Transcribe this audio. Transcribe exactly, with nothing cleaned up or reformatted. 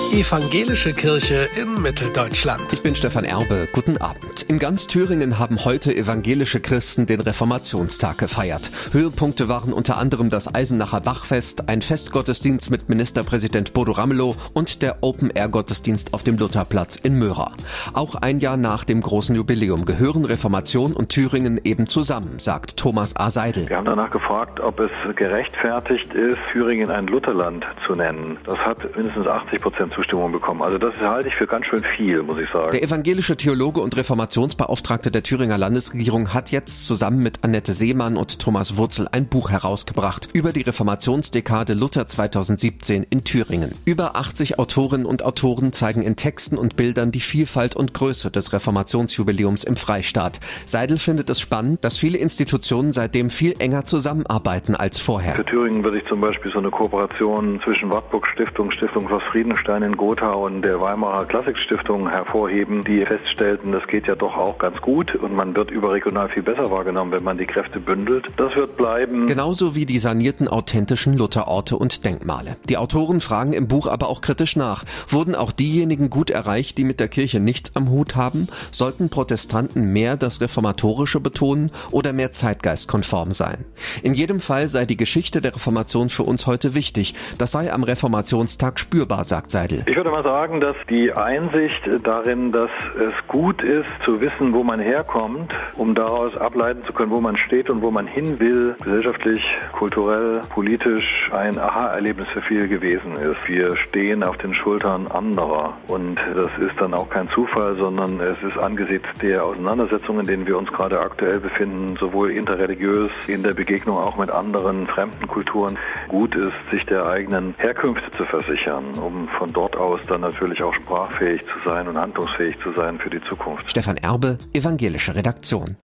Evangelische Kirche in Mitteldeutschland. Ich bin Stefan Erbe. Guten Abend. In ganz Thüringen haben heute evangelische Christen den Reformationstag gefeiert. Höhepunkte waren unter anderem das Eisenacher Bachfest, ein Festgottesdienst mit Ministerpräsident Bodo Ramelow und der Open-Air-Gottesdienst auf dem Lutherplatz in Möra. Auch ein Jahr nach dem großen Jubiläum gehören Reformation und Thüringen eben zusammen, sagt Thomas A. Seidel. Wir haben danach gefragt, ob es gerechtfertigt ist, Thüringen ein Lutherland zu nennen. Das hat mindestens achtzig Prozent Zustimmung bekommen. Also das halte ich für ganz schön viel, muss ich sagen. Der evangelische Theologe und Reformationsbeauftragte der Thüringer Landesregierung hat jetzt zusammen mit Annette Seemann und Thomas Wurzel ein Buch herausgebracht über die Reformationsdekade Luther zweitausendsiebzehn in Thüringen. Über achtzig Autorinnen und Autoren zeigen in Texten und Bildern die Vielfalt und Größe des Reformationsjubiläums im Freistaat. Seidel findet es spannend, dass viele Institutionen seitdem viel enger zusammenarbeiten als vorher. Für Thüringen würde ich zum Beispiel so eine Kooperation zwischen Wartburg Stiftung, Stiftung Schloss Friedenstein in Gotha und der Weimarer Klassikstiftung hervorheben, die feststellten, das geht ja doch auch ganz gut und man wird überregional viel besser wahrgenommen, wenn man die Kräfte bündelt. Das wird bleiben. Genauso wie die sanierten authentischen Lutherorte und Denkmale. Die Autoren fragen im Buch aber auch kritisch nach. Wurden auch diejenigen gut erreicht, die mit der Kirche nichts am Hut haben? Sollten Protestanten mehr das Reformatorische betonen oder mehr zeitgeistkonform sein? In jedem Fall sei die Geschichte der Reformation für uns heute wichtig. Das sei am Reformationstag spürbar, sagt Seidel. Ich würde mal sagen, dass die Einsicht darin, dass es gut ist, zu wissen, wo man herkommt, um daraus ableiten zu können, wo man steht und wo man hin will, gesellschaftlich, kulturell, politisch ein Aha-Erlebnis für viele gewesen ist. Wir stehen auf den Schultern anderer und das ist dann auch kein Zufall, sondern es ist angesichts der Auseinandersetzungen, in denen wir uns gerade aktuell befinden, sowohl interreligiös, in der Begegnung auch mit anderen fremden Kulturen, gut ist, sich der eigenen Herkünfte zu versichern, um von dort aus dann natürlich auch sprachfähig zu sein und handlungsfähig zu sein für die Zukunft. Stefan Erbe, Evangelische Redaktion.